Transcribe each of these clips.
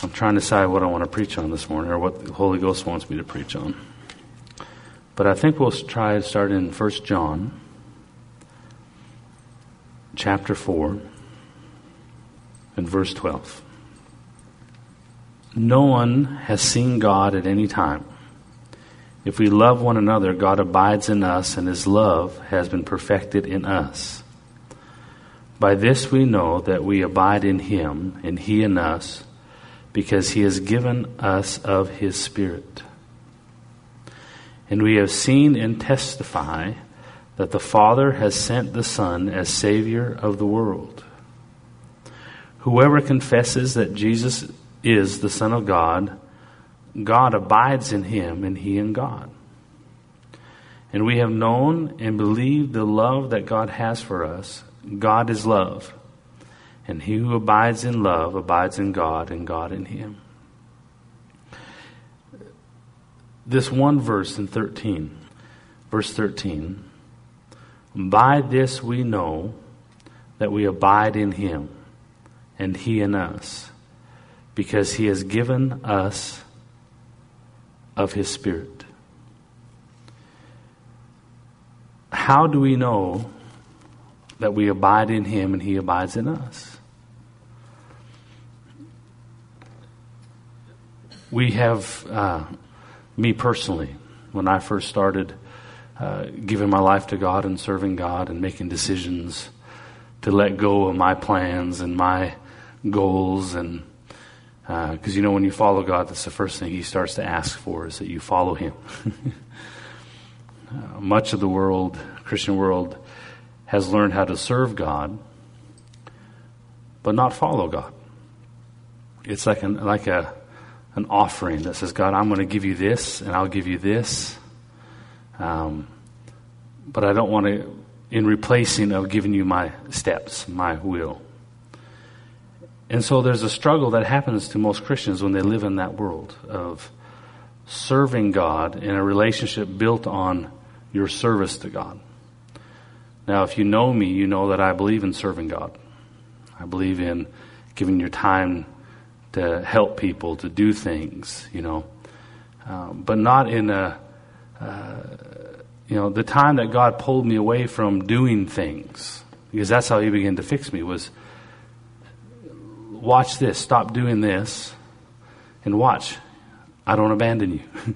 I'm trying to decide what I want to preach on this morning, or what the Holy Ghost wants me to preach on. But I think we'll try to start in 1 John, chapter 4, and verse 12. No one has seen God at any time. If we love one another, God abides in us, and His love has been perfected in us. By this we know that we abide in Him, and He in us, because He has given us of His Spirit. And we have seen and testify that the Father has sent the Son as Savior of the world. Whoever confesses that Jesus is the Son of God, God abides in Him, and He in God. And we have known and believed the love that God has for us. God is love. And he who abides in love abides in God, and God in him. This one verse in 13, verse 13, by this we know that we abide in Him, and He in us, because He has given us of His Spirit. How do we know that we abide in Him and He abides in us? We have, me personally, when I first started giving my life to God and serving God and making decisions to let go of my plans and my goals, and because when you follow God, that's the first thing He starts to ask for, is that you follow Him. Much of the world, Christian world, has learned how to serve God, but not follow God. It's like an offering that says, God, I'm going to give you this, and I'll give you this. But I don't want to, in replacing of giving you my steps, my will. And so there's a struggle that happens to most Christians when they live in that world of serving God in a relationship built on your service to God. Now, if you know me, you know that I believe in serving God. I believe in giving your time to help people, to do things, but not in the time that God pulled me away from doing things, because that's how He began to fix me, was watch this, stop doing this, and watch, I don't abandon you.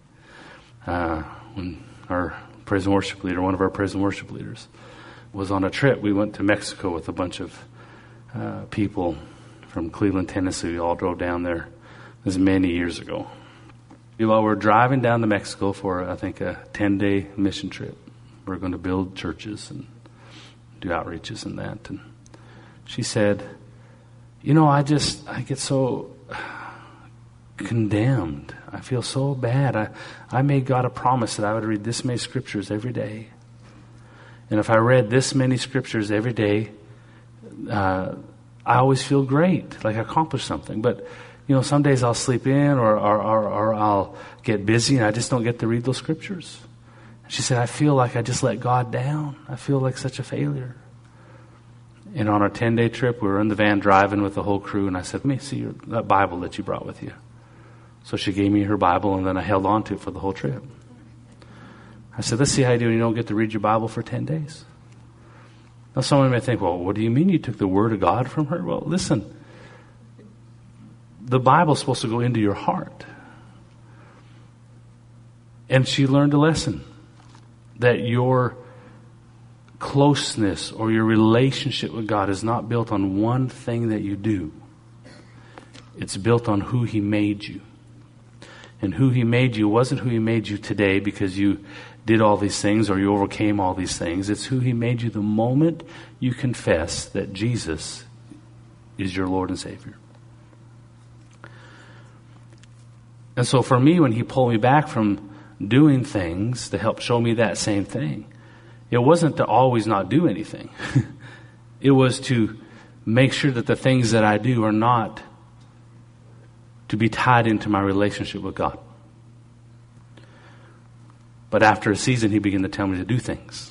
When our praise and worship leader, one of our praise and worship leaders, was on a trip, we went to Mexico with a bunch of people from Cleveland, Tennessee. We all drove down there. This was many years ago. While we're driving down to Mexico for, I think, a 10-day mission trip, we're going to build churches and do outreaches and that. And she said, I get so condemned. I feel so bad. I made God a promise that I would read this many scriptures every day. And if I read this many scriptures every day, I always feel great, like I accomplished something. But, some days I'll sleep in or I'll get busy and I just don't get to read those scriptures. She said, I feel like I just let God down. I feel like such a failure. And on our 10-day trip, we were in the van driving with the whole crew, and I said, let me see that Bible that you brought with you. So she gave me her Bible, and then I held on to it for the whole trip. I said, let's see how you do when you don't get to read your Bible for 10 days. Now, someone may think, well, what do you mean you took the Word of God from her? Well, listen, the Bible's supposed to go into your heart. And she learned a lesson, that your closeness or your relationship with God is not built on one thing that you do. It's built on who He made you. And who He made you wasn't who He made you today because you did all these things or you overcame all these things. It's who He made you the moment you confess that Jesus is your Lord and Savior. And so for me, when He pulled me back from doing things to help show me that same thing, it wasn't to always not do anything. It was to make sure that the things that I do are not to be tied into my relationship with God. But after a season, He began to tell me to do things.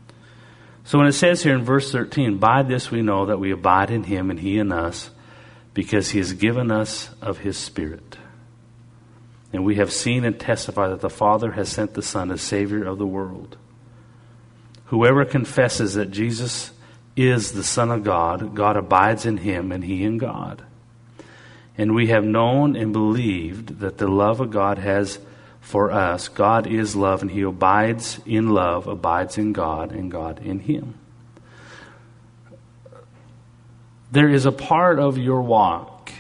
So when it says here in verse 13, by this we know that we abide in Him and He in us, because he has given us of his Spirit. And we have seen and testified that the Father has sent the Son as Savior of the world. Whoever confesses that Jesus is the Son of God, God abides in him and he in God. And we have known and believed that the love of God has for us. God is love, and he abides in love, abides in God, and God in him. There is a part of your walk,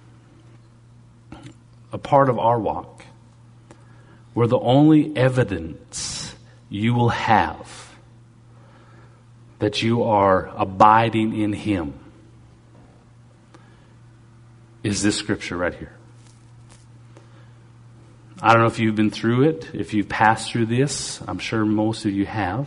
a part of our walk, where the only evidence you will have that you are abiding in him is this scripture right here. I don't know if you've been through it, if you've passed through this. I'm sure most of you have.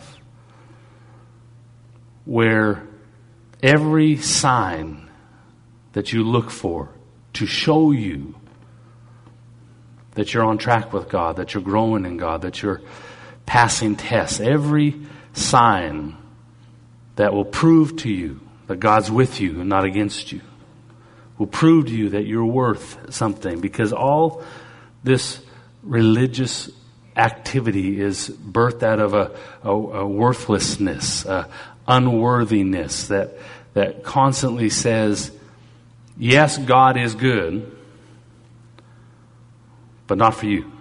Where every sign that you look for to show you that you're on track with God, that you're growing in God, that you're passing tests, every sign that will prove to you that God's with you and not against you, will prove to you that you're worth something, because all this religious activity is birthed out of a worthlessness, unworthiness that constantly says, yes, God is good, but not for you.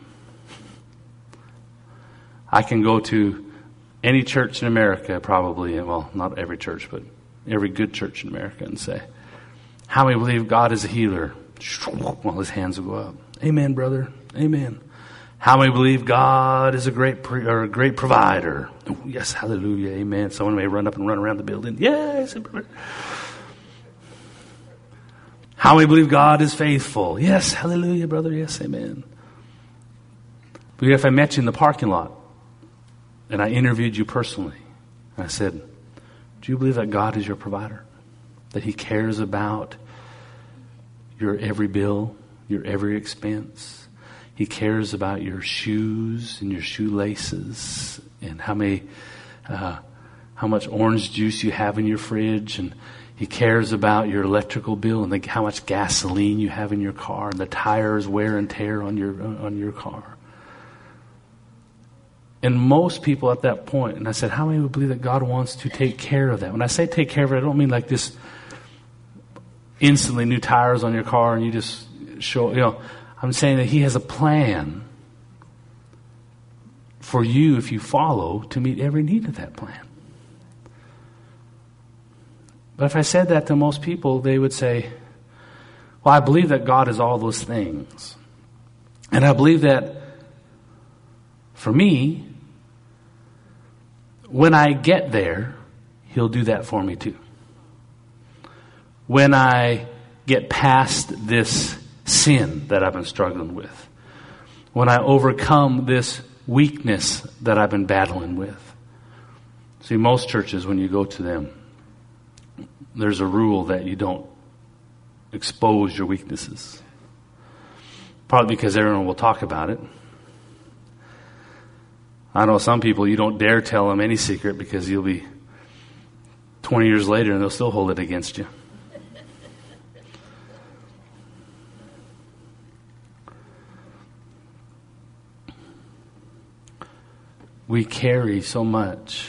I can go to any church in America, probably, well, not every church, but every good church in America, and say, how many believe God is a healer? Well, his hands will go up. Amen, brother. Amen. How many believe God is a great provider? Oh, yes, hallelujah, amen. Someone may run up and run around the building. Yes, brother. How many believe God is faithful? Yes, hallelujah, brother. Yes, amen. But if I met you in the parking lot and I interviewed you personally, and I said, do you believe that God is your provider? That he cares about your every bill, your every expense? He cares about your shoes and your shoelaces and how much orange juice you have in your fridge, and he cares about your electrical bill and how much gasoline you have in your car and the tires wear and tear on your car. And most people at that point, and I said, how many would believe that God wants to take care of that? When I say take care of it, I don't mean like this instantly new tires on your car and you just show, I'm saying that he has a plan for you, if you follow, to meet every need of that plan. But if I said that to most people, they would say, well, I believe that God is all those things. And I believe that for me, when I get there, he'll do that for me too. When I get past this sin that I've been struggling with, when I overcome this weakness that I've been battling with. See, most churches, when you go to them, there's a rule that you don't expose your weaknesses. Probably because everyone will talk about it. I know some people, you don't dare tell them any secret because you'll be 20 years later and they'll still hold it against you. We carry so much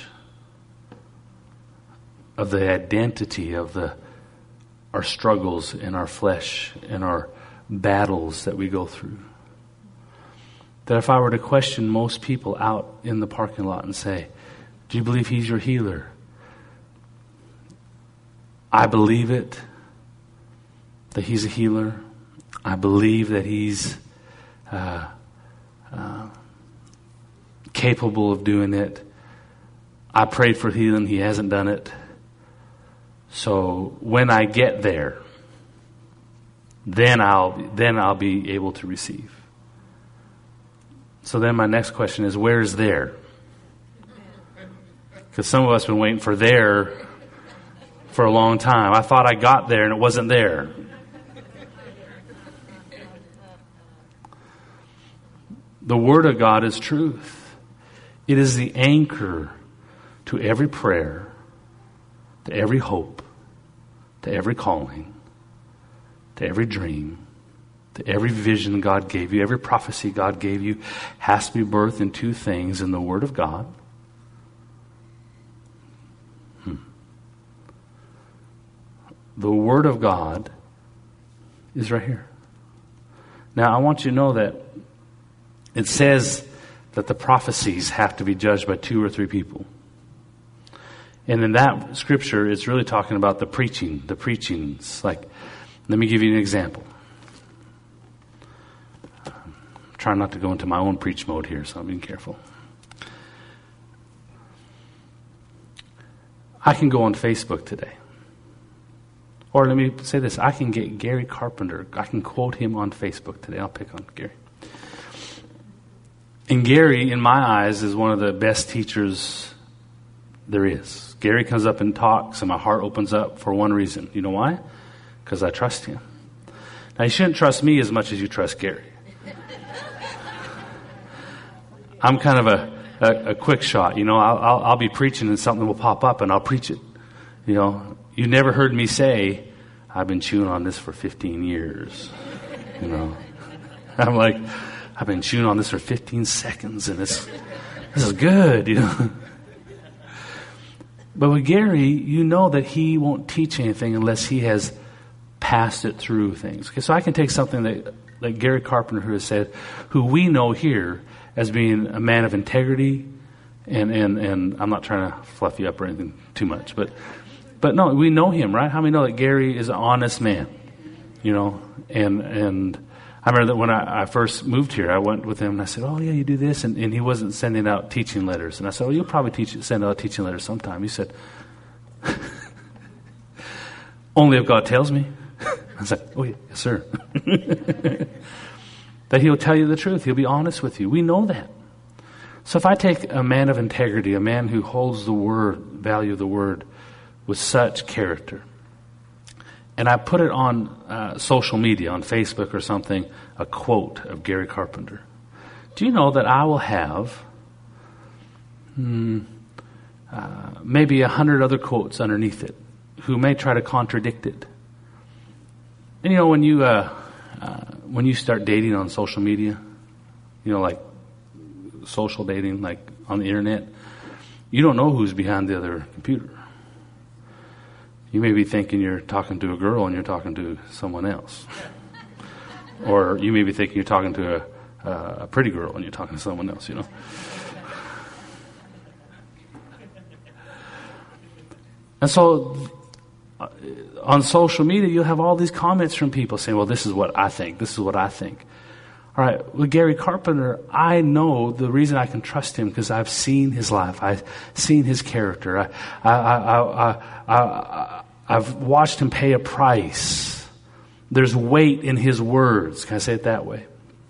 of the identity of our struggles in our flesh and our battles that we go through, that if I were to question most people out in the parking lot and say, do you believe he's your healer? I believe it, that he's a healer. I believe that he's capable of doing it. I prayed for healing. He hasn't done it. So when I get there, then I'll be able to receive. So then my next question is, where's there? Because some of us have been waiting for there for a long time. I thought I got there and it wasn't there. The Word of God is truth. It is the anchor to every prayer, to every hope, to every calling, to every dream, to every vision God gave you, every prophecy God gave you has to be birthed in two things: in the Word of God. The Word of God is right here. Now, I want you to know that it says that the prophecies have to be judged by 2 or 3 people. And in that scripture, it's really talking about the preachings. Like, let me give you an example. I'm trying not to go into my own preach mode here, so I'm being careful. I can go on Facebook today. Or let me say this, I can get Gary Carpenter, I can quote him on Facebook today. I'll pick on Gary. And Gary, in my eyes, is one of the best teachers there is. Gary comes up and talks, and my heart opens up for one reason. You know why? Because I trust him. Now, you shouldn't trust me as much as you trust Gary. I'm kind of a quick shot. You know, I'll be preaching and something will pop up and I'll preach it. You know, you never heard me say, I've been chewing on this for 15 years. You know, I'm like, I've been chewing on this for 15 seconds and this is good, you know. But with Gary, you know that he won't teach anything unless he has passed it through things. Okay, so I can take something that like Gary Carpenter, who has said, who we know here as being a man of integrity, and I'm not trying to fluff you up or anything too much, but no, we know him, right? How many know that Gary is an honest man? You know, and I remember that when I first moved here, I went with him and I said, oh yeah, you do this, and he wasn't sending out teaching letters, and I said, oh, you'll probably send out teaching letters sometime. He said, only if God tells me. I was like, oh yeah, yes sir. That he'll tell you the truth. He'll be honest with you. We know that. So if I take a man of integrity, a man who holds the word, value of the word with such character, and I put it on social media, on Facebook or something, a quote of Gary Carpenter, do you know that I will have maybe 100 other quotes underneath it who may try to contradict it? And you know, when you start dating on social media, you know, like social dating, like on the internet, you don't know who's behind the other computer. You may be thinking you're talking to a girl and you're talking to someone else. Or you may be thinking you're talking to a pretty girl and you're talking to someone else, you know. And so on social media, you'll have all these comments from people saying, well, this is what I think. This is what I think. All right, with Gary Carpenter, I know the reason I can trust him because I've seen his life. I've seen his character. I've watched him pay a price. There's weight in his words. Can I say it that way?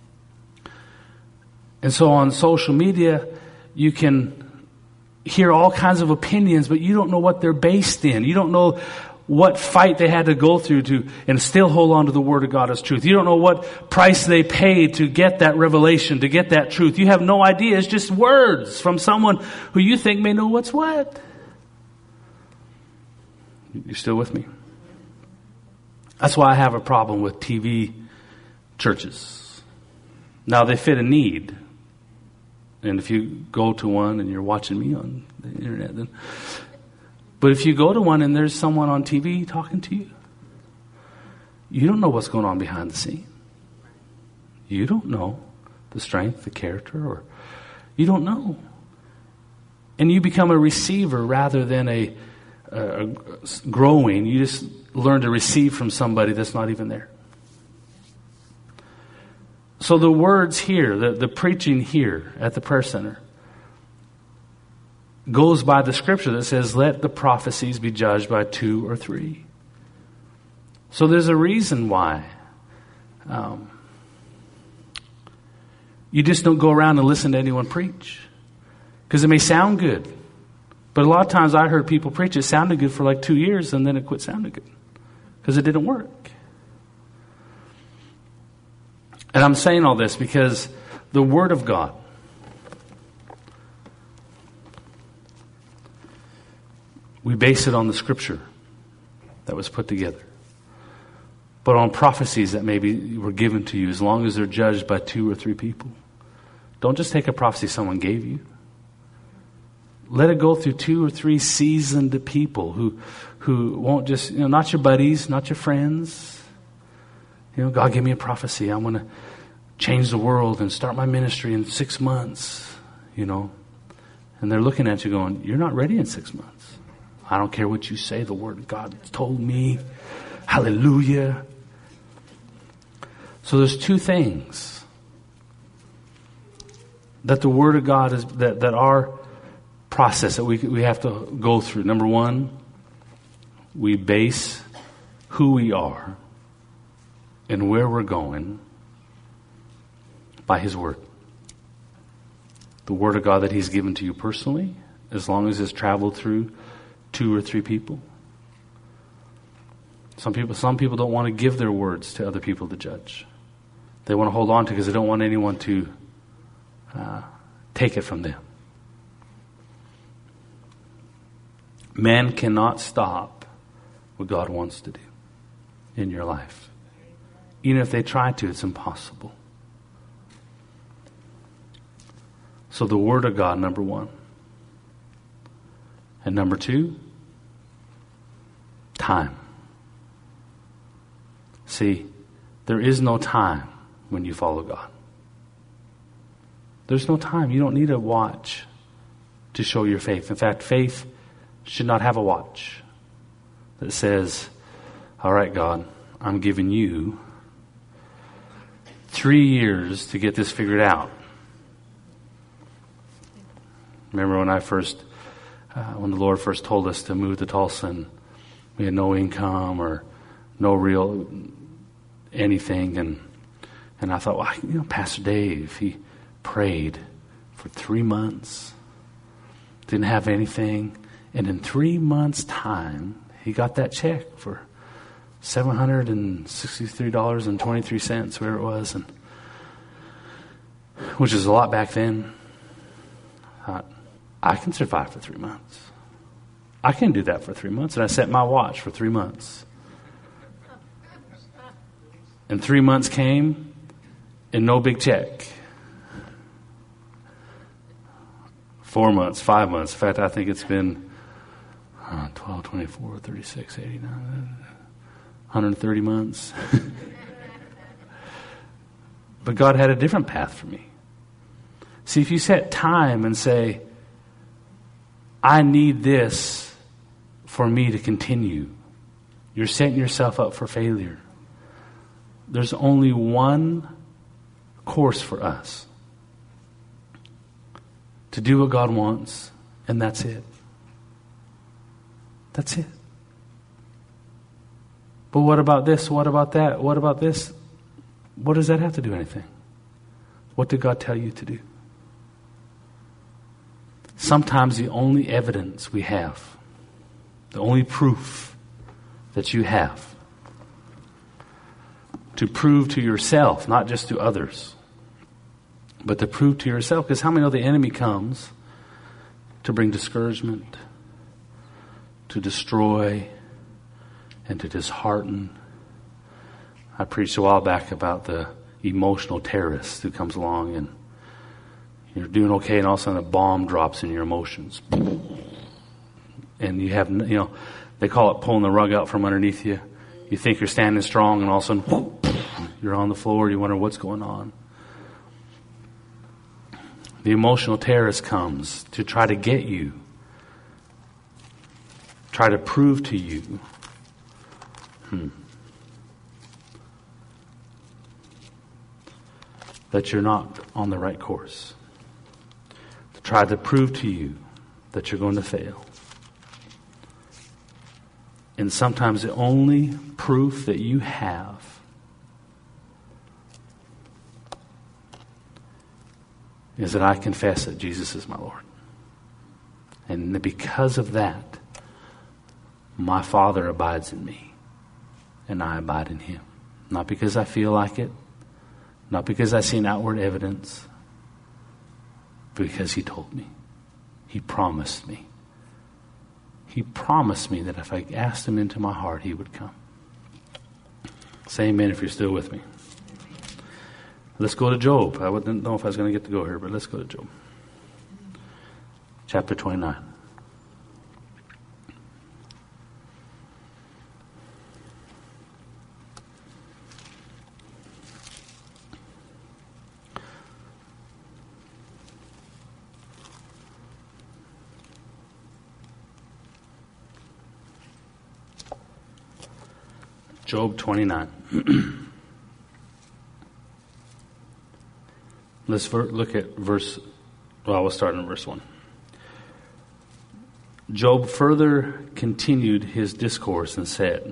And so on social media, you can hear all kinds of opinions, but you don't know what they're based in. You don't know what fight they had to go through to and still hold on to the Word of God as truth. You don't know what price they paid to get that revelation, to get that truth. You have no idea. It's just words from someone who you think may know what's what. You still with me? That's why I have a problem with TV churches. Now, they fit a need. And if you go to one and you're watching me on the internet, then... But if you go to one and there's someone on TV talking to you, you don't know what's going on behind the scene. You don't know the strength, the character, or you don't know. And you become a receiver rather than a growing. You just learn to receive from somebody that's not even there. So the words here, the preaching here at the prayer center, goes by the scripture that says, let the prophecies be judged by 2 or 3. So there's a reason why you just don't go around and listen to anyone preach. Because it may sound good. But a lot of times I heard people preach, it sounded good for like 2 years and then it quit sounding good. Because it didn't work. And I'm saying all this because the Word of God, we base it on the scripture that was put together. but on prophecies that maybe were given to you, as long as they're judged by 2 or 3 people. Don't just take a prophecy someone gave you. Let it go through 2 or 3 seasoned people who won't just, not your buddies, not your friends. God gave me a prophecy. I'm going to change the world and start my ministry in 6 months, And they're looking at you going, you're not ready in 6 months. I don't care what you say. The word of God told me. Hallelujah. So there's 2 things that the word of God is, that our process that we have to go through. Number 1, we base who we are and where we're going by His Word. The Word of God that He's given to you personally, as long as it's traveled through 2 or 3 people. Some people don't want to give their words to other people to judge. They want to hold on to it because they don't want anyone to take it from them. Man cannot stop what God wants to do in your life. Even if they try to, it's impossible. So the Word of God, number 1. And number 2, time. See, there is no time when you follow God. There's no time. You don't need a watch to show your faith. In fact, faith should not have a watch that says, all right, God, I'm giving you 3 years to get this figured out. Remember when when the Lord first told us to move to Tulsa, and we had no income or no real anything, and I thought, well, Pastor Dave, he prayed for 3 months, didn't have anything, and in 3 months' time, he got that check for $763.23, where it was, and which is a lot back then. I thought, I can survive for 3 months. I can do that for 3 months. And I set my watch for 3 months. And 3 months came and no big check. 4 months, 5 months. In fact, I think it's been 12, 24, 36, 89, 130 months. But God had a different path for me. See, if you set time and say, I need this for me to continue, you're setting yourself up for failure. There's only one course for us: to do what God wants, and that's it. That's it. But what about this? What about that? What about this? What does that have to do with anything? What did God tell you to do? Sometimes the only evidence we have, the only proof that you have to prove to yourself, not just to others, but to prove to yourself, because how many know the enemy comes to bring discouragement, to destroy, and to dishearten. I preached a while back about the emotional terrorist who comes along and you're doing okay, and all of a sudden a bomb drops in your emotions. And you have, they call it pulling the rug out from underneath you. You think you're standing strong, and all of a sudden, you're on the floor. You wonder what's going on. The emotional terrorist comes to try to get you, try to prove to you, that you're not on the right course. To try to prove to you that you're going to fail. And sometimes the only proof that you have is that I confess that Jesus is my Lord. And because of that, my Father abides in me, and I abide in Him. Not because I feel like it, not because I see an outward evidence, but because He told me. He promised me. He promised me that if I asked Him into my heart, He would come. Say amen if you're still with me. Let's go to Job. I didn't know if I was going to get to go here, but let's go to Job. Chapter 29. Job 29. Let's look at we'll start in verse 1. Job further continued his discourse and said,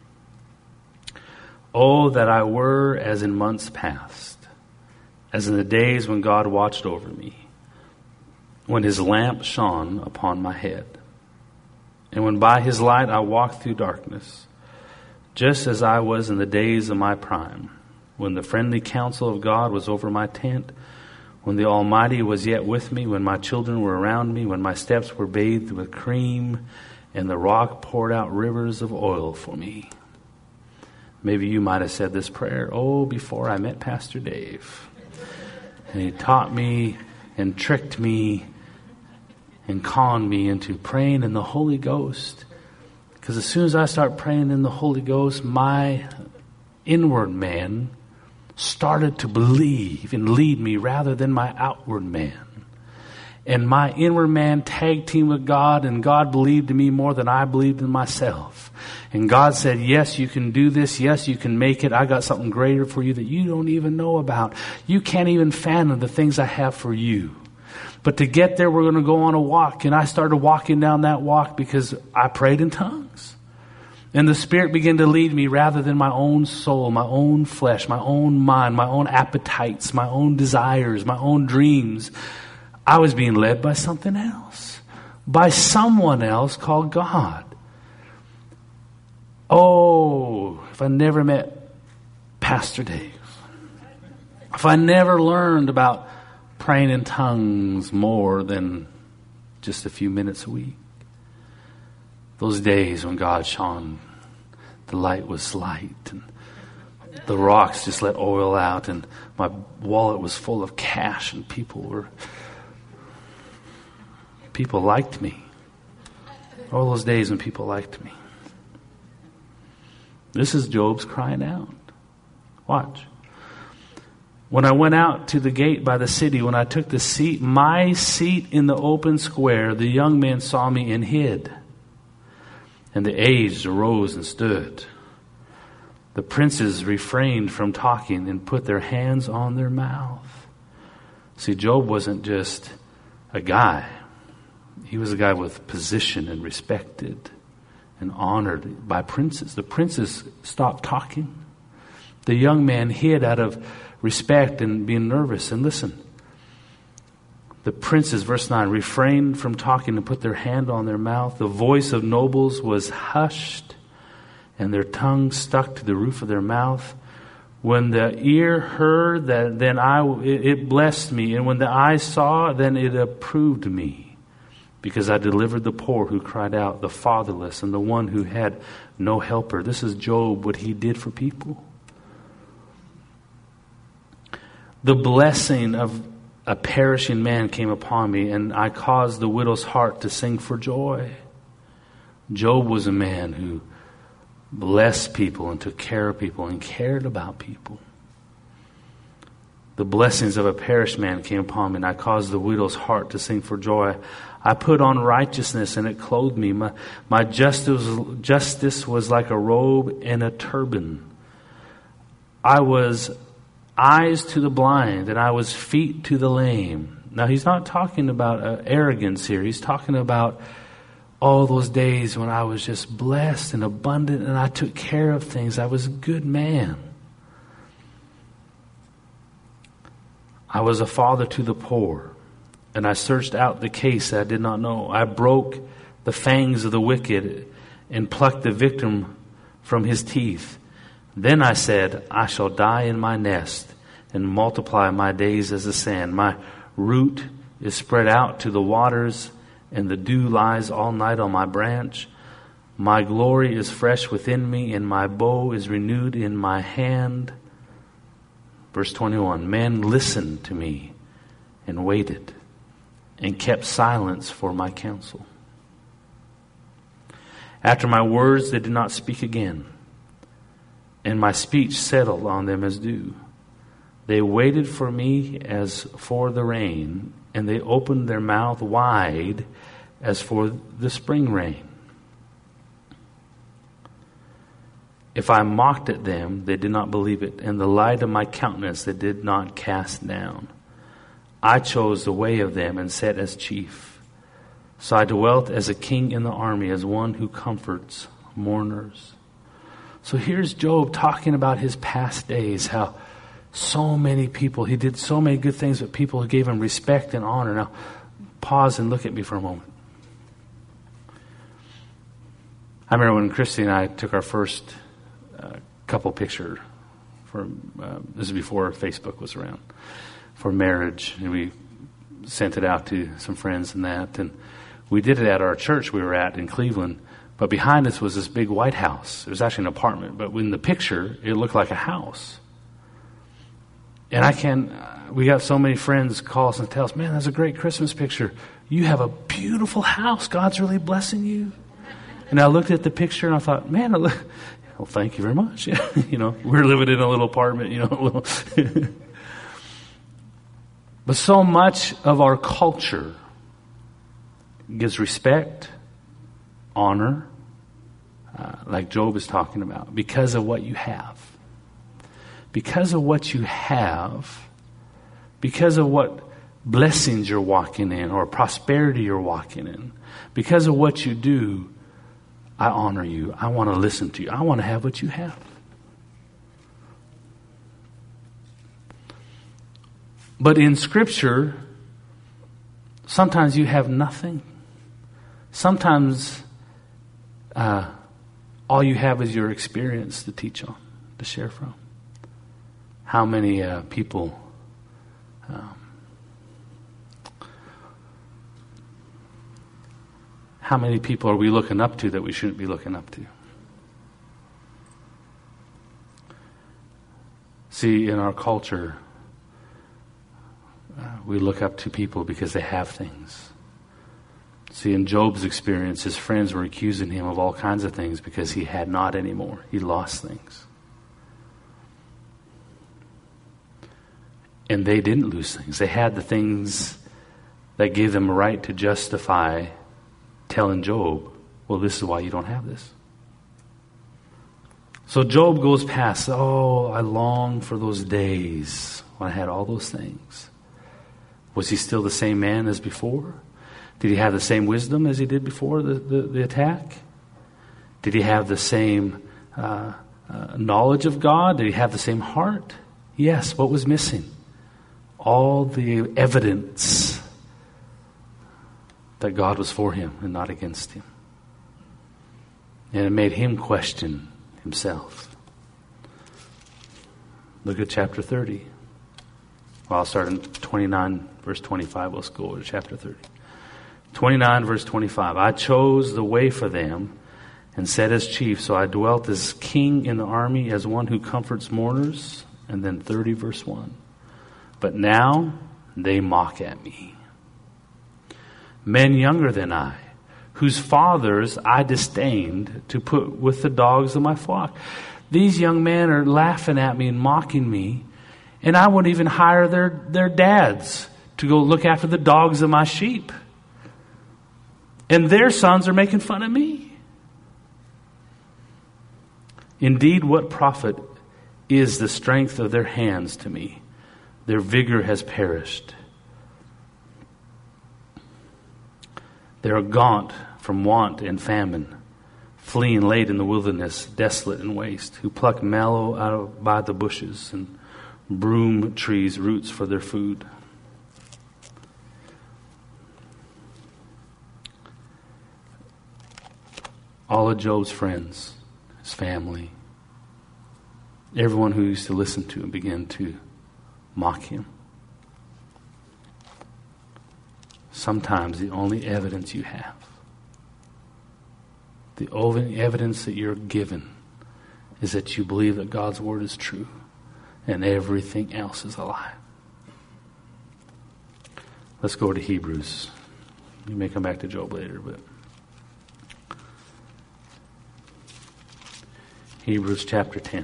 "Oh, that I were as in months past, as in the days when God watched over me, when his lamp shone upon my head, and when by his light I walked through darkness, just as I was in the days of my prime, when the friendly counsel of God was over my tent, when the Almighty was yet with me, when my children were around me, when my steps were bathed with cream, and the rock poured out rivers of oil for me." Maybe you might have said this prayer, before I met Pastor Dave. And he taught me and tricked me and conned me into praying in the Holy Ghost. Because as soon as I start praying in the Holy Ghost, my inward man started to believe and lead me rather than my outward man. And my inward man tag teamed with God, and God believed in me more than I believed in myself. And God said, yes, you can do this. Yes, you can make it. I got something greater for you that you don't even know about. You can't even fathom the things I have for you. But to get there, we're going to go on a walk. And I started walking down that walk because I prayed in tongues. And the Spirit began to lead me rather than my own soul, my own flesh, my own mind, my own appetites, my own desires, my own dreams. I was being led by something else, by someone else called God. If I never met Pastor Dave, if I never learned about praying in tongues more than just a few minutes a week. Those days when God shone, the light was light, and the rocks just let oil out, and my wallet was full of cash, and people liked me. All those days when people liked me. This is Job's crying out. Watch. When I went out to the gate by the city, when I took my seat in the open square, the young men saw me and hid. And the aged arose and stood. The princes refrained from talking and put their hands on their mouth. See, Job wasn't just a guy. He was a guy with position and respected and honored by princes. The princes stopped talking. The young man hid out of respect and being nervous. And listen, the princes, verse 9, refrained from talking and put their hand on their mouth. The voice of nobles was hushed, and their tongue stuck to the roof of their mouth. When the ear heard, then it blessed me. And when the eye saw, then it approved me. Because I delivered the poor who cried out, the fatherless, and the one who had no helper. This is Job, what he did for people. The blessing of a perishing man came upon me, and I caused the widow's heart to sing for joy. Job was a man who blessed people and took care of people and cared about people. The blessings of a perished man came upon me, and I caused the widow's heart to sing for joy. I put on righteousness, and it clothed me. My justice was like a robe and a turban. I was eyes to the blind, and I was feet to the lame. Now, he's not talking about arrogance here. He's talking about all those days when I was just blessed and abundant, and I took care of things. I was a good man. I was a father to the poor, and I searched out the case that I did not know. I broke the fangs of the wicked and plucked the victim from his teeth. Then I said, I shall die in my nest and multiply my days as the sand. My root is spread out to the waters, and the dew lies all night on my branch. My glory is fresh within me, and my bow is renewed in my hand. Verse 21, men listened to me and waited and kept silence for my counsel. After my words they did not speak again, and my speech settled on them as dew. They waited for me as for the rain, and they opened their mouth wide as for the spring rain. If I mocked at them, they did not believe it, and the light of my countenance they did not cast down. I chose the way of them and sat as chief. So I dwelt as a king in the army, as one who comforts mourners. So here's Job talking about his past days, how so many people, he did so many good things, but people gave him respect and honor. Now, pause and look at me for a moment. I remember when Christy and I took our first couple picture this is before Facebook was around, for marriage, and we sent it out to some friends and that, and we did it at our church we were at in Cleveland, but behind us was this big White House. It was actually an apartment, but in the picture it looked like a house. And we got so many friends call us and tell us, man, that's a great Christmas picture. You have a beautiful house. God's really blessing you. And I looked at the picture and I thought, man, well, thank you very much. We're living in a little apartment, But so much of our culture gives respect, honor, like Job is talking about, because of what you have. Because of what you have, because of what blessings you're walking in or prosperity you're walking in, because of what you do, I honor you. I want to listen to you. I want to have what you have. But in Scripture, sometimes you have nothing. Sometimes all you have is your experience to teach on, to share from. How many people how many people are we looking up to that we shouldn't be looking up to? See, in our culture, we look up to people because they have things. See, in Job's experience, his friends were accusing him of all kinds of things because he had not anymore. He lost things. And they didn't lose things. They had the things that gave them a right to justify telling Job, well, this is why you don't have this. So Job goes past, I long for those days when I had all those things. Was he still the same man as before? Did he have the same wisdom as he did before the attack? Did he have the same knowledge of God? Did he have the same heart? Yes. What was missing? All the evidence that God was for him and not against him. And it made him question himself. Look at chapter 30. Well, I'll start in 29, verse 25. Let's go over to chapter 30. 29, verse 25. I chose the way for them and sat as chief, so I dwelt as king in the army, as one who comforts mourners. And then 30, verse 1. But now they mock at me. Men younger than I, whose fathers I disdained to put with the dogs of my flock. These young men are laughing at me and mocking me, and I wouldn't even hire their dads to go look after the dogs of my sheep. And their sons are making fun of me. Indeed, what profit is the strength of their hands to me? Their vigor has perished. They are gaunt from want and famine, fleeing late in the wilderness, desolate and waste, who pluck mallow out by the bushes and broom trees roots for their food. All of Job's friends, his family, everyone who used to listen to him began to mock him. Sometimes the only evidence you have The only evidence that you're given is that you believe that God's word is true and everything else is a lie. Let's go to Hebrews. You may come back to Job later, but Hebrews chapter 10.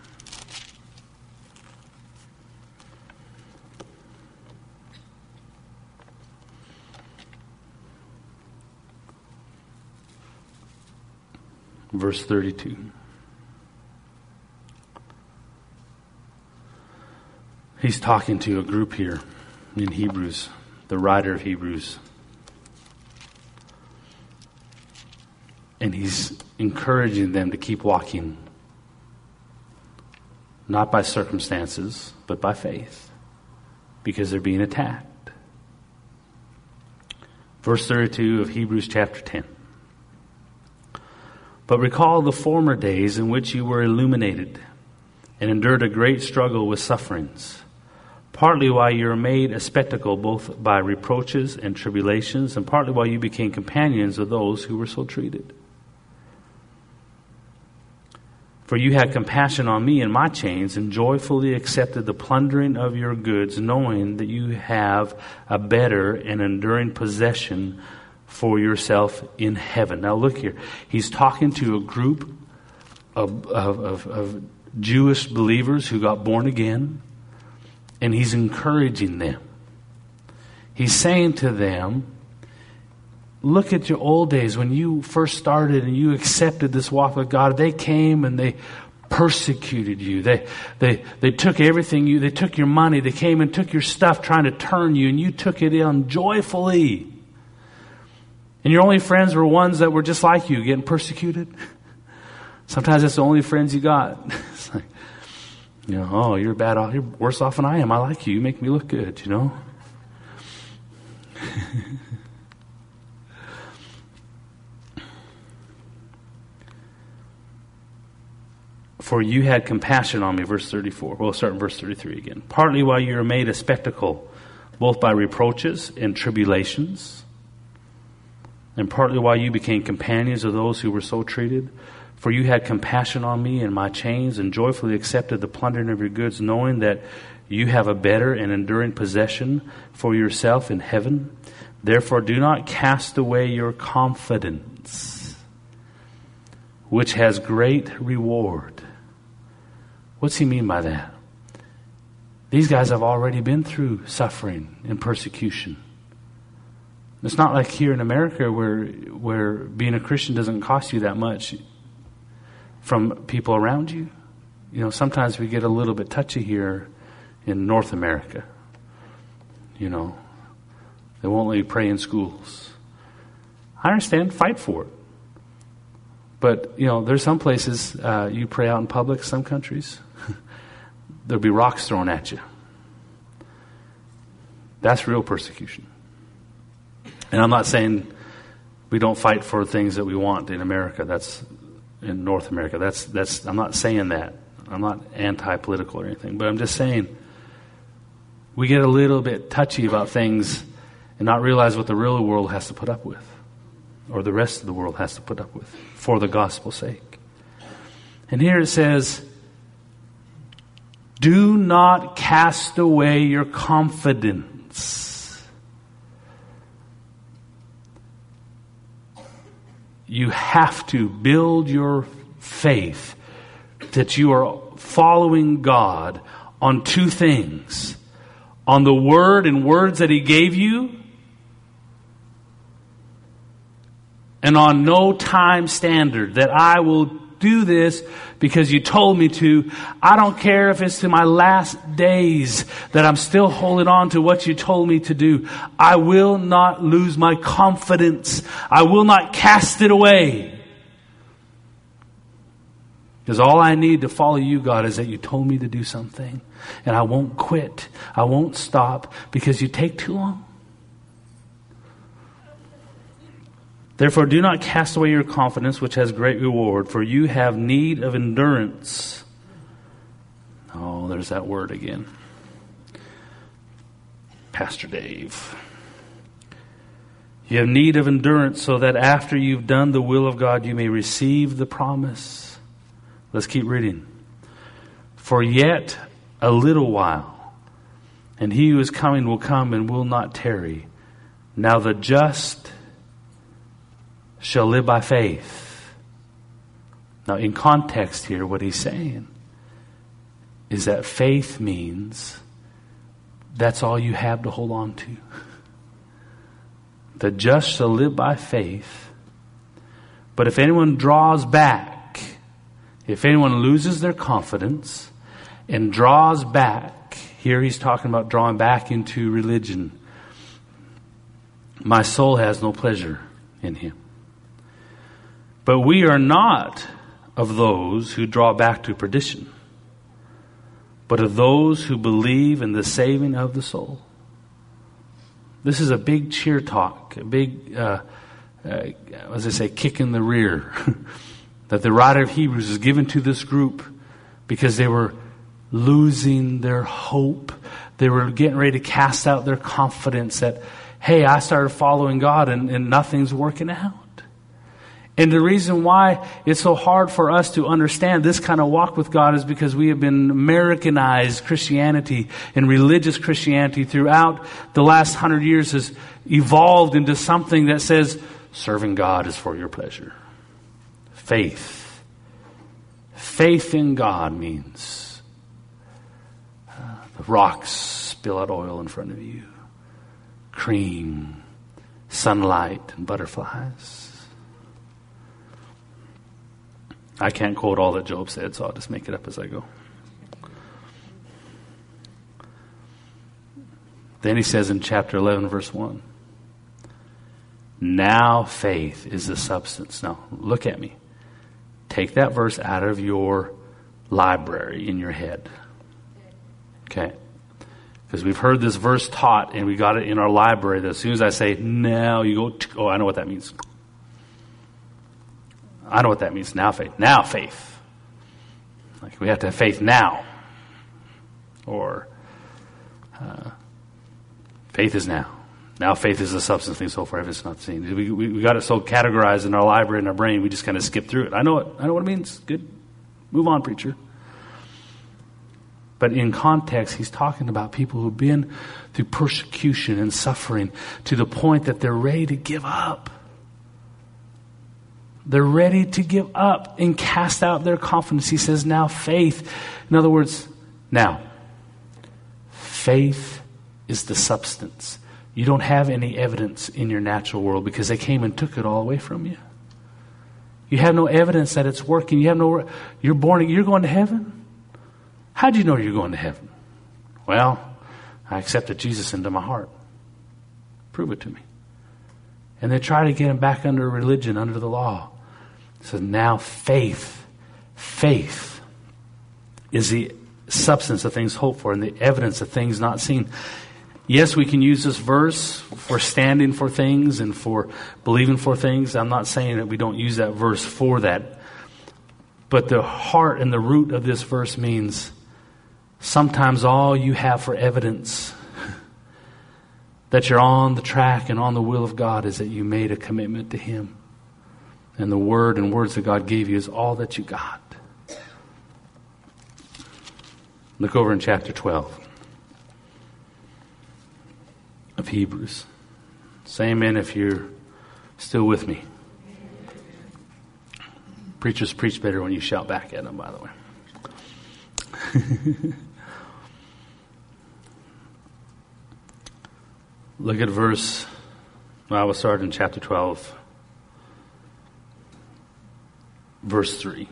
Verse 32. He's talking to a group here in Hebrews, the writer of Hebrews. And he's encouraging them to keep walking, not by circumstances, but by faith, because they're being attacked. Verse 32 of Hebrews chapter 10. But recall the former days in which you were illuminated and endured a great struggle with sufferings, partly while you were made a spectacle both by reproaches and tribulations, and partly while you became companions of those who were so treated. For you had compassion on me in my chains, and joyfully accepted the plundering of your goods, knowing that you have a better and enduring possession for yourself in heaven. Now look here. He's talking to a group of Jewish believers who got born again, and he's encouraging them. He's saying to them, look at your old days when you first started and you accepted this walk with God. They came and they persecuted you. They took everything they took your money. They came and took your stuff trying to turn you, and you took it in joyfully. And your only friends were ones that were just like you, getting persecuted. Sometimes that's the only friends you got. It's like, oh, you're bad off. You're worse off than I am. I like you. You make me look good, For you had compassion on me, verse 34. We'll start in verse 33 again. Partly while you were made a spectacle, both by reproaches and tribulations, and partly while you became companions of those who were so treated. For you had compassion on me in my chains, and joyfully accepted the plundering of your goods, knowing that you have a better and enduring possession for yourself in heaven. Therefore do not cast away your confidence, which has great reward. What's he mean by that? These guys have already been through suffering and persecution. It's not like here in America where being a Christian doesn't cost you that much from people around you. Sometimes we get a little bit touchy here in North America. They won't let you pray in schools. I understand, fight for it. But, there's some places you pray out in public, some countries, there'll be rocks thrown at you. That's real persecution. And I'm not saying we don't fight for things that we want in America. That's in North America. That's. I'm not saying that. I'm not anti-political or anything. But I'm just saying we get a little bit touchy about things and not realize what the real world has to put up with, or the rest of the world has to put up with, for the gospel's sake. And here it says, do not cast away your confidence. You have to build your faith that you are following God on two things. On the word and words that he gave you, and on no time standard, that I will do this because you told me to. I don't care if it's to my last days that I'm still holding on to what you told me to do. I will not lose my confidence. I will not cast it away. Because all I need to follow you, God, is that you told me to do something. And I won't quit. I won't stop because you take too long. Therefore, do not cast away your confidence, which has great reward, for you have need of endurance. Oh, there's that word again. Pastor Dave. You have need of endurance so that after you've done the will of God, you may receive the promise. Let's keep reading. For yet a little while, and he who is coming will come and will not tarry. Now the just shall live by faith. Now in context here, what he's saying is that faith means that's all you have to hold on to. The just shall live by faith. But if anyone draws back, if anyone loses their confidence and draws back, here he's talking about drawing back into religion. My soul has no pleasure in him. But we are not of those who draw back to perdition, but of those who believe in the saving of the soul. This is a big cheer talk, a big, as I say, kick in the rear that the writer of Hebrews is given to this group because they were losing their hope. They were getting ready to cast out their confidence that, hey, I started following God and nothing's working out. And the reason why it's so hard for us to understand this kind of walk with God is because we have been Americanized Christianity, and religious Christianity throughout the last 100 years has evolved into something that says serving God is for your pleasure. Faith. Faith in God means the rocks spill out oil in front of you, cream, sunlight, and butterflies. I can't quote all that Job said, so I'll just make it up as I go. Then he says in chapter 11, verse 1, now faith is the substance. Now, look at me. Take that verse out of your library in your head. Okay? Because we've heard this verse taught, and we got it in our library that as soon as I say, now, you go, oh, I know what that means. I know what that means. Now faith. Now faith. Like we have to have faith now. Or faith is now. Now faith is the substance of things so far if it's not seen. We got it so categorized in our library in our brain, we just kind of skip through it. I know what it means. Good. Move on, preacher. But in context, he's talking about people who've been through persecution and suffering to the point that they're ready to give up. They're ready to give up and cast out their confidence. He says, now faith. In other words, now, faith is the substance. You don't have any evidence in your natural world because they came and took it all away from you. You have no evidence that it's working. You're born, you're going to heaven. How do you know you're going to heaven? Well, I accepted Jesus into my heart. Prove it to me. And they try to get him back under religion, under the law. So now faith is the substance of things hoped for and the evidence of things not seen. Yes, we can use this verse for standing for things and for believing for things. I'm not saying that we don't use that verse for that. But the heart and the root of this verse means sometimes all you have for evidence that you're on the track and on the will of God is that you made a commitment to him. And the word and words that God gave you is all that you got. Look over in chapter 12 of Hebrews. Say amen if you're still with me. Preachers preach better when you shout back at them, by the way. Look at verse, I will start in chapter 12. Verse 3.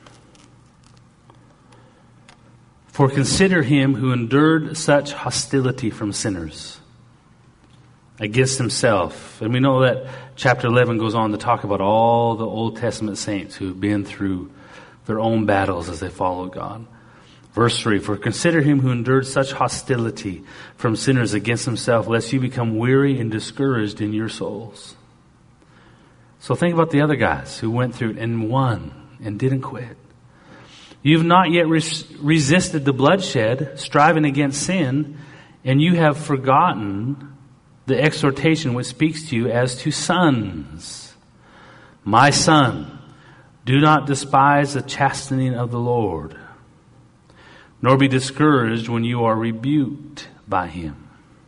For consider him who endured such hostility from sinners against himself. And we know that chapter 11 goes on to talk about all the Old Testament saints who have been through their own battles as they followed God. Verse 3, for consider him who endured such hostility from sinners against himself, lest you become weary and discouraged in your souls. So think about the other guys who went through it and won and didn't quit. You've not yet resisted the bloodshed, striving against sin, and you have forgotten the exhortation which speaks to you as to sons. My son, do not despise the chastening of the Lord, nor be discouraged when you are rebuked by him.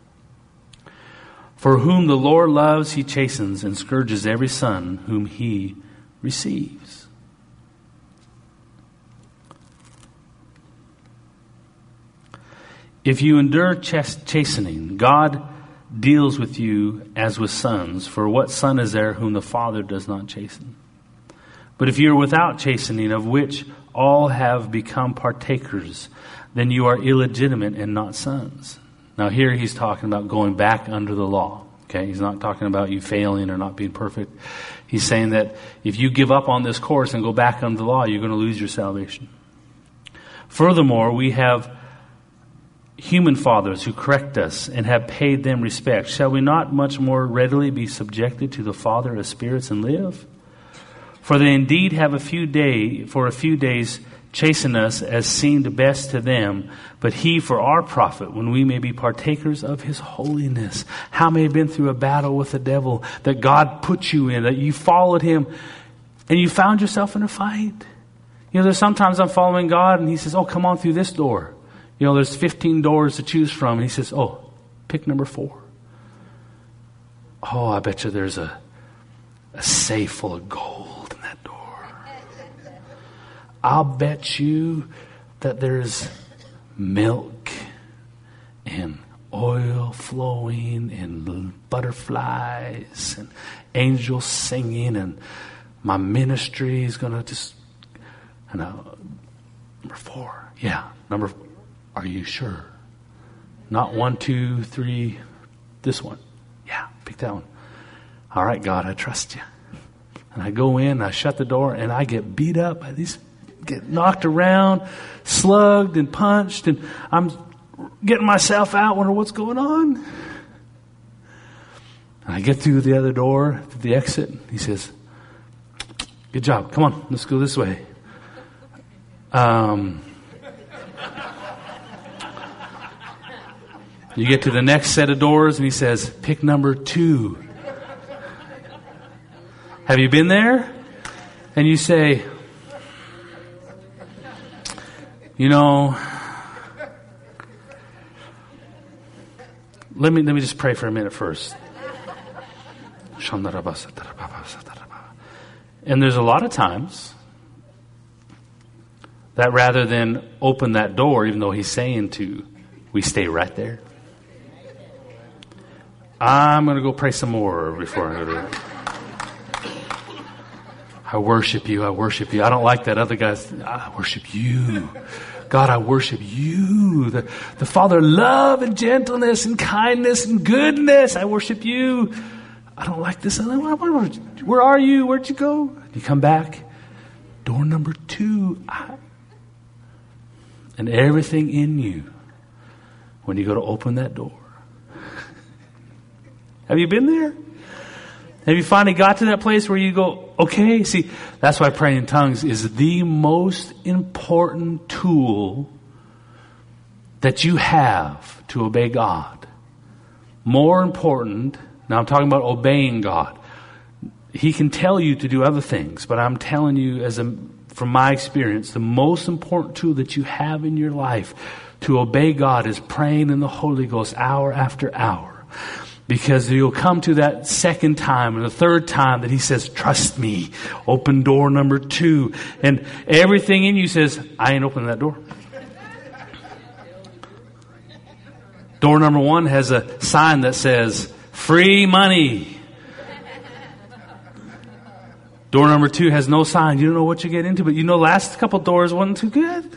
For whom the Lord loves, he chastens and scourges every son whom he receives. If you endure chastening, God deals with you as with sons. For what son is there whom the Father does not chasten? But if you are without chastening, of which all have become partakers, then you are illegitimate and not sons. Now here he's talking about going back under the law. Okay, he's not talking about you failing or not being perfect. He's saying that if you give up on this course and go back under the law, you're going to lose your salvation. Furthermore, we have human fathers who correct us and have paid them respect. Shall we not much more readily be subjected to the Father of spirits and live? For they indeed have for a few days chasten us as seemed best to them, but he for our profit, when we may be partakers of his holiness. How many have been through a battle with the devil that God put you in, that you followed him and you found yourself in a fight? You know, there's sometimes I'm following God and he says, oh, come on through this door. You know, there's 15 doors to choose from. And he says, oh, pick number 4. Oh, I bet you there's a safe full of gold in that door. I'll bet you that there's milk and oil flowing and butterflies and angels singing, and my ministry is going to just, number 4. Yeah, number 4. Are you sure? Not 1, 2, 3, this one. Yeah, pick that one. All right, God, I trust you. And I go in, I shut the door, and I get beat up by these, get knocked around, slugged and punched, and I'm getting myself out, wondering what's going on. And I get through the other door, through the exit. He says, good job. Come on, let's go this way. You get to the next set of doors and he says, pick number 2. Have you been there? And you say, you know, let me just pray for a minute first. And there's a lot of times that rather than open that door, even though he's saying to, we stay right there. I'm going to go pray some more before I go to that. I worship you. I worship you. I don't like that other guy's. I worship you. God, I worship you. The Father of love and gentleness and kindness and goodness. I worship you. I don't like this. Where are you? Where'd you go? You come back. Door number 2. And everything in you, when you go to open that door. Have you been there? Have you finally got to that place where you go, okay? See, that's why praying in tongues is the most important tool that you have to obey God. More important, now I'm talking about obeying God. He can tell you to do other things, but I'm telling you from my experience, the most important tool that you have in your life to obey God is praying in the Holy Ghost hour after hour. Because you'll come to that second time and the third time that he says, trust me, open door number 2. And everything in you says, I ain't opening that door. Door number 1 has a sign that says, free money. Door number 2 has no sign. You don't know what you get into, but you know the last couple doors wasn't too good.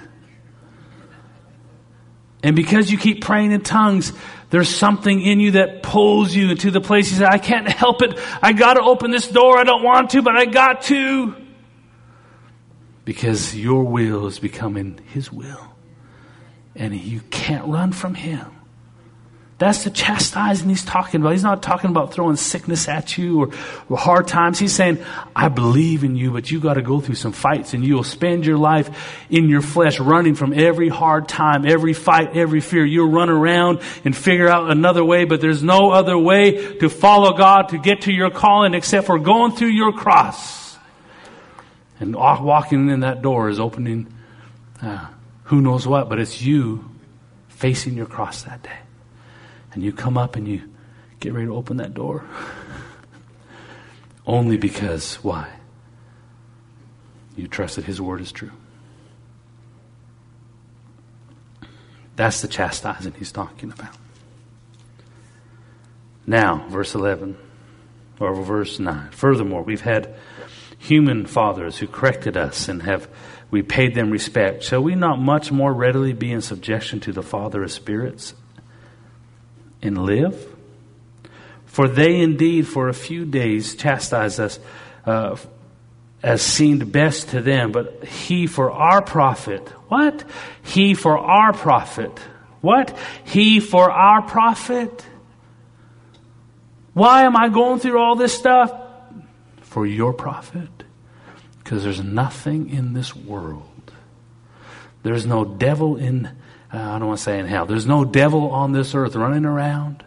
And because you keep praying in tongues, there's something in you that pulls you into the place you say, I can't help it. I got to open this door. I don't want to, but I got to. Because your will is becoming his will. And you can't run from him. That's the chastising he's talking about. He's not talking about throwing sickness at you or hard times. He's saying, I believe in you, but you got to go through some fights, and you'll spend your life in your flesh running from every hard time, every fight, every fear. You'll run around and figure out another way, but there's no other way to follow God, to get to your calling, except for going through your cross. And walking in that door is opening who knows what, but it's you facing your cross that day. And you come up and you get ready to open that door. Only because, why? You trust that His word is true. That's the chastising he's talking about. Now, verse 11, or verse 9. Furthermore, we've had human fathers who corrected us, and we paid them respect. Shall we not much more readily be in subjection to the Father of spirits and live? For they indeed for a few days chastised us as seemed best to them, but He for our profit. What? He for our profit. What? He for our profit. Why am I going through all this stuff? For your profit. Because there's nothing in this world. There's no devil in I don't want to say in hell. There's no devil on this earth running around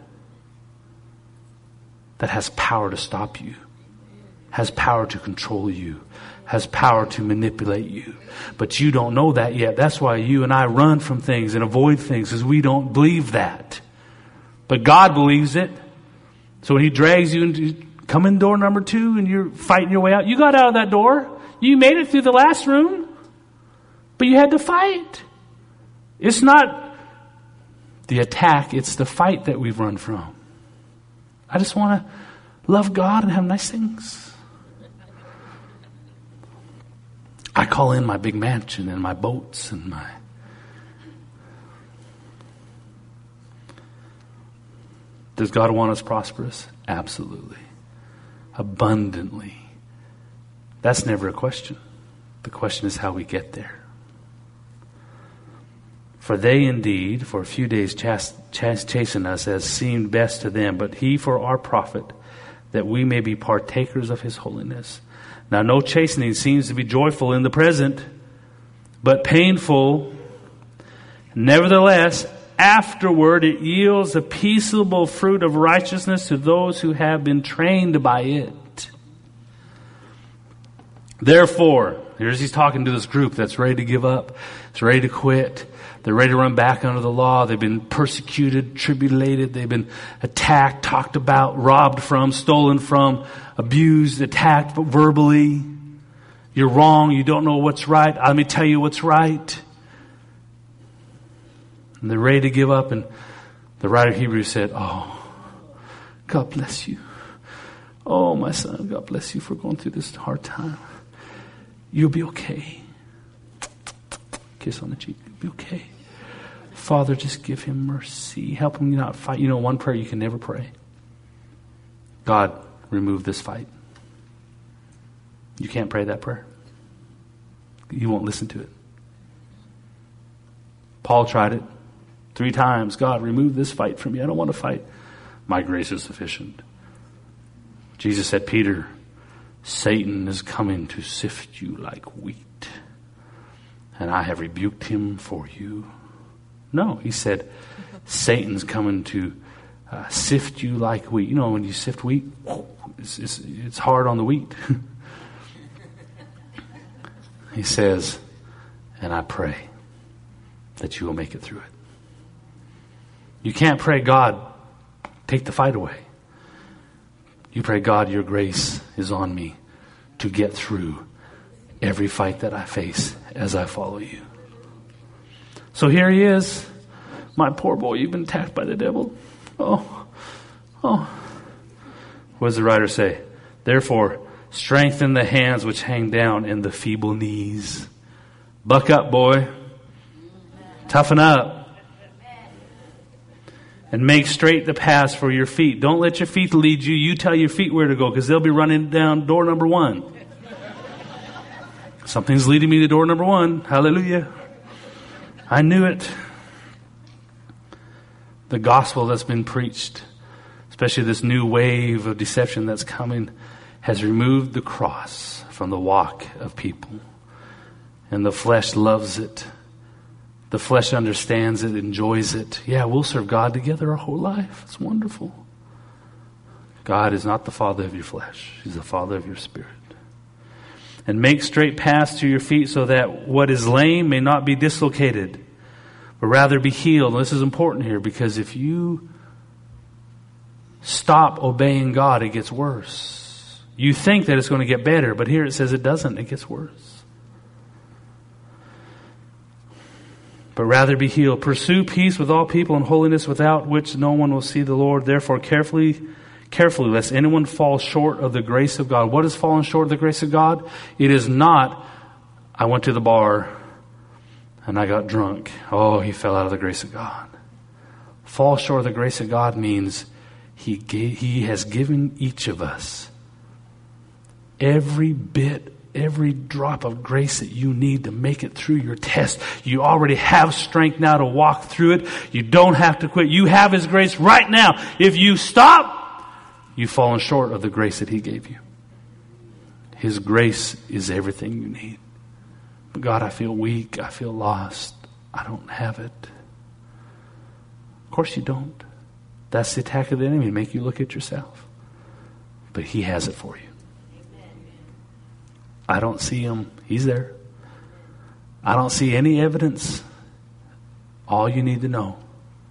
that has power to stop you, has power to control you, has power to manipulate you. But you don't know that yet. That's why you and I run from things and avoid things, because we don't believe that. But God believes it. So when He drags you into come in door number 2 and you're fighting your way out, you got out of that door. You made it through the last room, but you had to fight. It's not the attack, it's the fight that we've run from. I just want to love God and have nice things. I call in my big mansion and my boats and my... Does God want us prosperous? Absolutely. Abundantly. That's never a question. The question is how we get there. For they indeed, for a few days, chasten us as seemed best to them, but He for our profit, that we may be partakers of His holiness. Now, no chastening seems to be joyful in the present, but painful. Nevertheless, afterward it yields a peaceable fruit of righteousness to those who have been trained by it. Therefore, he's talking to this group that's ready to give up, it's ready to quit. They're ready to run back under the law. They've been persecuted, tribulated. They've been attacked, talked about, robbed from, stolen from, abused, attacked verbally. You're wrong. You don't know what's right. Let me tell you what's right. And they're ready to give up. And the writer of Hebrews said, oh, God bless you. Oh, my son, God bless you for going through this hard time. You'll be okay. Kiss on the cheek. You'll be okay. Father, just give him mercy. Help him not fight. You know, one prayer you can never pray. God, remove this fight. You can't pray that prayer. You won't listen to it. Paul tried it 3 times. God, remove this fight from me. I don't want to fight. My grace is sufficient. Jesus said, Peter, Satan is coming to sift you like wheat, and I have rebuked him for you. No, he said, Satan's coming to sift you like wheat. You know, when you sift wheat, it's hard on the wheat. He says, and I pray that you will make it through it. You can't pray, God, take the fight away. You pray, God, your grace is on me to get through every fight that I face as I follow you. So here he is. My poor boy, you've been attacked by the devil. Oh. What does the writer say? Therefore, strengthen the hands which hang down and the feeble knees. Buck up, boy. Toughen up. And make straight the paths for your feet. Don't let your feet lead you. You tell your feet where to go, because they'll be running down door number 1. Something's leading me to door number 1. Hallelujah. I knew it. The gospel that's been preached, especially this new wave of deception that's coming, has removed the cross from the walk of people. And the flesh loves it. The flesh understands it, enjoys it. Yeah, we'll serve God together our whole life. It's wonderful. God is not the father of your flesh. He's the father of your spirit. And make straight paths to your feet so that what is lame may not be dislocated, but rather be healed. And this is important here, because if you stop obeying God, it gets worse. You think that it's going to get better, but here it says it doesn't. It gets worse. But rather be healed. Pursue peace with all people and holiness, without which no one will see the Lord. Therefore, carefully, lest anyone fall short of the grace of God. What is falling short of the grace of God? It is not, I went to the bar and I got drunk. Oh, he fell out of the grace of God. Fall short of the grace of God means He has given each of us every drop of grace that you need to make it through your test. You already have strength now to walk through it. You don't have to quit. You have His grace right now. If you stop, you've fallen short of the grace that He gave you. His grace is everything you need. But God, I feel weak. I feel lost. I don't have it. Of course you don't. That's the attack of the enemy, to make you look at yourself. But He has it for you. I don't see Him. He's there. I don't see any evidence. All you need to know,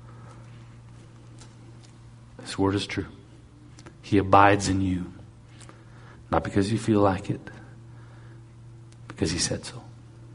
His word is true. He abides in you. Not because you feel like it, because He said so.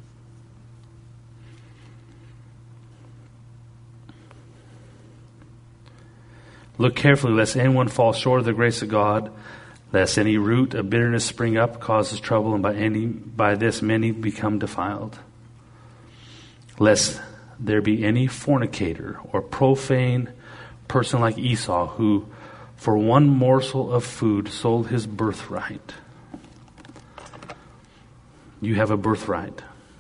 Look carefully lest anyone fall short of the grace of God, lest any root of bitterness spring up, causes trouble, and by this many become defiled. Lest there be any fornicator or profane person like Esau, who for one morsel of food sold his birthright. You have a birthright.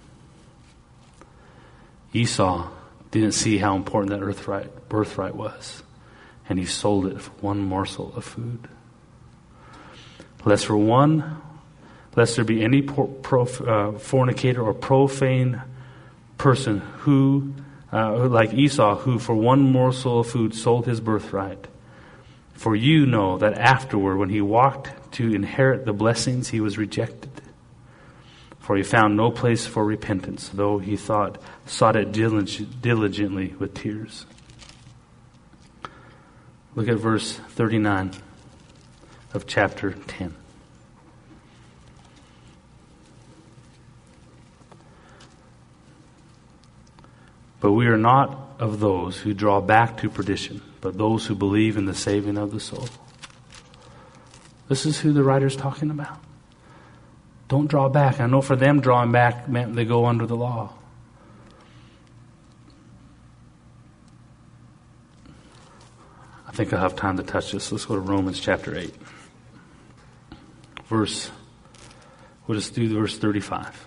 Esau didn't see how important that birthright was, and he sold it for one morsel of food. Lest there be any fornicator or profane person who, like Esau, who for one morsel of food sold his birthright. For you know that afterward, when he walked to inherit the blessings, he was rejected. For he found no place for repentance, though he sought it diligently with tears. Look at verse 39 of chapter 10. But we are not of those who draw back to perdition, but those who believe in the saving of the soul. This is who the writer's talking about. Don't draw back. I know for them, drawing back meant they go under the law. I think I'll have time to touch this. Let's go to Romans chapter 8. We'll just do verse 35.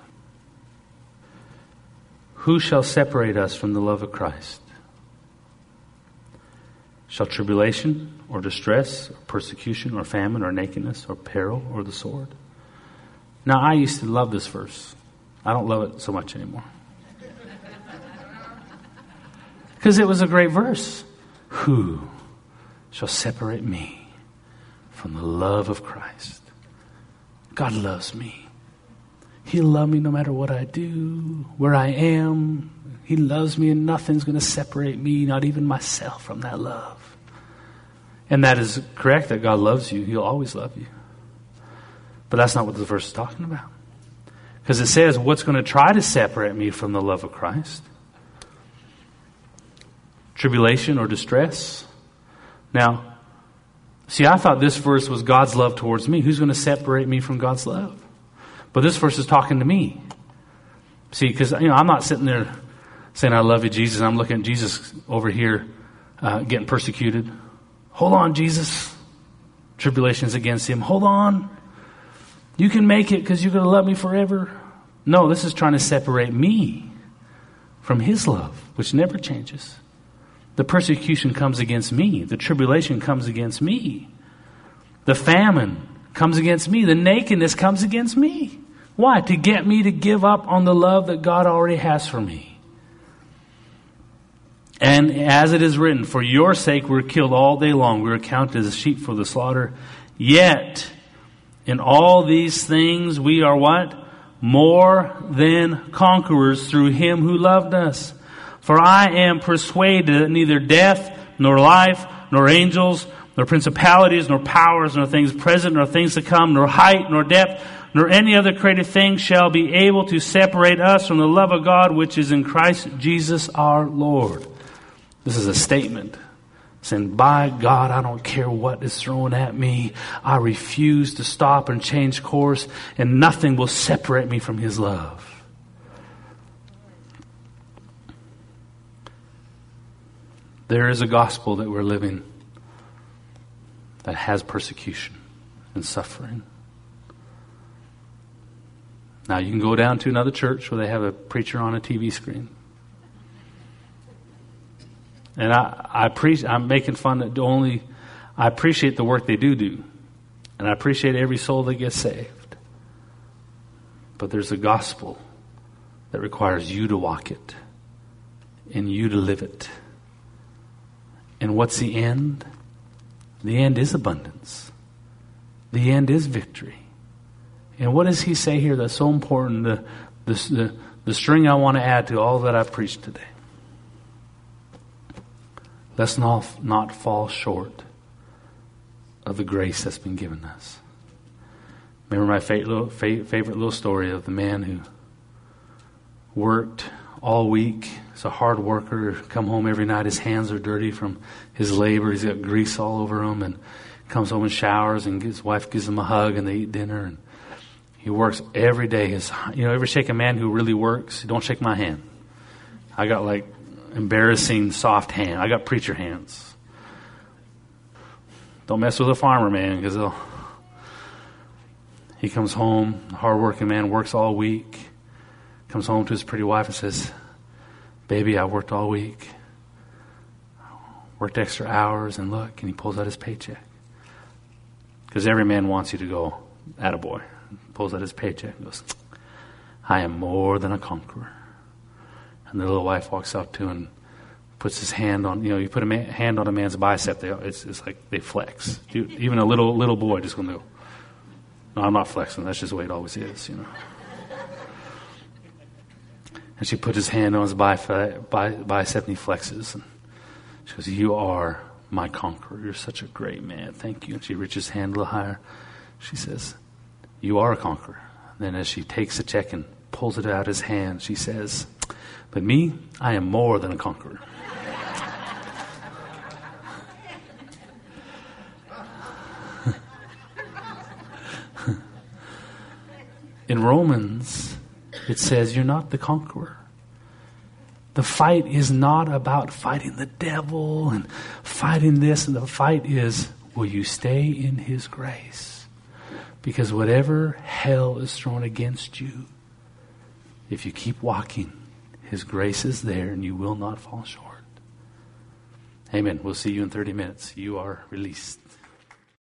Who shall separate us from the love of Christ? Shall tribulation or distress or persecution or famine or nakedness or peril or the sword? Now, I used to love this verse. I don't love it so much anymore. Because it was a great verse. Who shall separate me from the love of Christ? God loves me. He'll love me no matter what I do, where I am. He loves me, and nothing's going to separate me, not even myself, from that love. And that is correct, that God loves you. He'll always love you. But that's not what the verse is talking about. Because it says, what's going to try to separate me from the love of Christ? Tribulation or distress? Now, see, I thought this verse was God's love towards me. Who's going to separate me from God's love? But this verse is talking to me. See, because I'm not sitting there saying, I love you, Jesus. I'm looking at Jesus over here getting persecuted. Hold on, Jesus. Tribulation's against him. Hold on. You can make it because you're going to love me forever. No, this is trying to separate me from his love, which never changes. The persecution comes against me. The tribulation comes against me. The famine comes against me. The nakedness comes against me. Why? To get me to give up on the love that God already has for me. And as it is written, for your sake we're killed all day long. We're counted as sheep for the slaughter. Yet, in all these things we are what? More than conquerors through him who loved us. For I am persuaded that neither death, nor life, nor angels, nor principalities, nor powers, nor things present, nor things to come, nor height, nor depth, nor any other created thing shall be able to separate us from the love of God which is in Christ Jesus our Lord. This is a statement saying, by God, I don't care what is thrown at me. I refuse to stop and change course, and nothing will separate me from his love. There is a gospel that we're living that has persecution and suffering. Now you can go down to another church where they have a preacher on a TV screen. And I'm making fun that I appreciate the work they do. And I appreciate every soul that gets saved. But there's a gospel that requires you to walk it and you to live it. And what's the end? The end is abundance. The end is victory. And what does he say here that's so important? The string I want to add to all that I've preached today. Let's not fall short of the grace that's been given us. Remember my favorite little story of the man who worked all week. He's a hard worker. Come home every night. His hands are dirty from his labor. He's got grease all over him, and comes home and showers, and his wife gives him a hug, and they eat dinner. And he works every day. Ever shake a man who really works? Don't shake my hand. I got like embarrassing soft hand. I got preacher hands. Don't mess with a farmer, man, because he comes home, a hard-working man, works all week, comes home to his pretty wife and says, baby, I worked all week. Worked extra hours, and look, and he pulls out his paycheck. Because every man wants you to go, attaboy. Pulls out his paycheck and goes, I am more than a conqueror. And the little wife walks up to him and puts his hand on, you put a hand on a man's bicep, it's like they flex. Even a little boy just going to go, no, I'm not flexing. That's just the way it always is, And she put his hand on his bicep and he flexes. And she goes, you are my conqueror. You're such a great man. Thank you. And she reaches his hand a little higher. She says, you are a conqueror. And then as she takes the check and pulls it out of his hand, she says, but me, I am more than a conqueror. In Romans, it says you're not the conqueror. The fight is not about fighting the devil and fighting this, and the fight is, will you stay in his grace? Because whatever hell is thrown against you, if you keep walking, his grace is there and you will not fall short. Amen. We'll see you in 30 minutes. You are released.